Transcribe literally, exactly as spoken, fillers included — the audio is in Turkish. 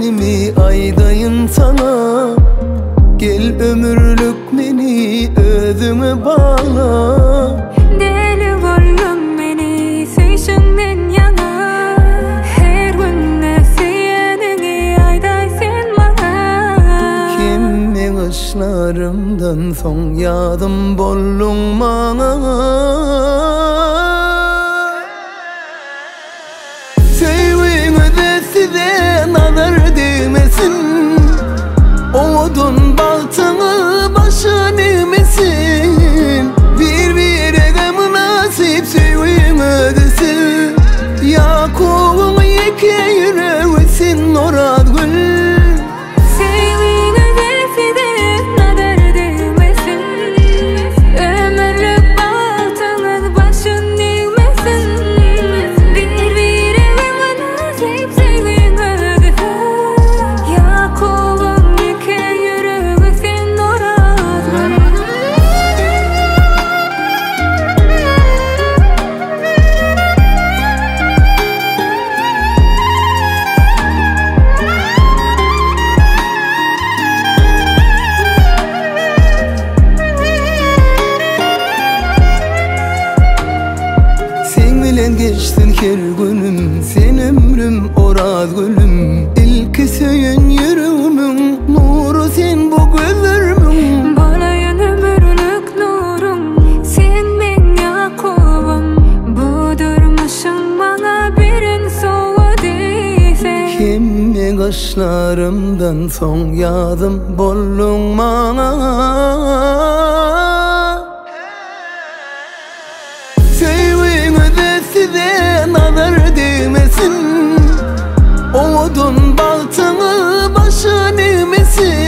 Gözlerimi aydayın sana, gel ömürlük meni özüme bağla. Deli bollum meni süýşünden yana, her günde seýenini ayday sen bana. Kimme kışlarımdan son yadım bollum bana. Size nazar değmesin, odun baltanı başın eğmesin. Birbirine münasip sevgin ödesin. Yakuv'un iki yüreği sen Orad Gül. Sevgin ödesi de nazar değmesin, ömürlük baltanın başın eğmesin. Birbirine münasip sevgin ödesin. Yakuv'un iki yüreği sen Orad Gül. Sen bilen geçtin her günüm, sen ömrüm Orad Gülüm. İlki söyün yüreğimin nuru sen bu gözlerimin. Bolaýan ömürlük nurum, sen men Yakubum. Bu durmuşum bana birin soğudiyse. Kimme kaşlarımdan son yadım bollum bana. Sevgin ödesi de nazar değmesin, odun baltanı başın eğmesin.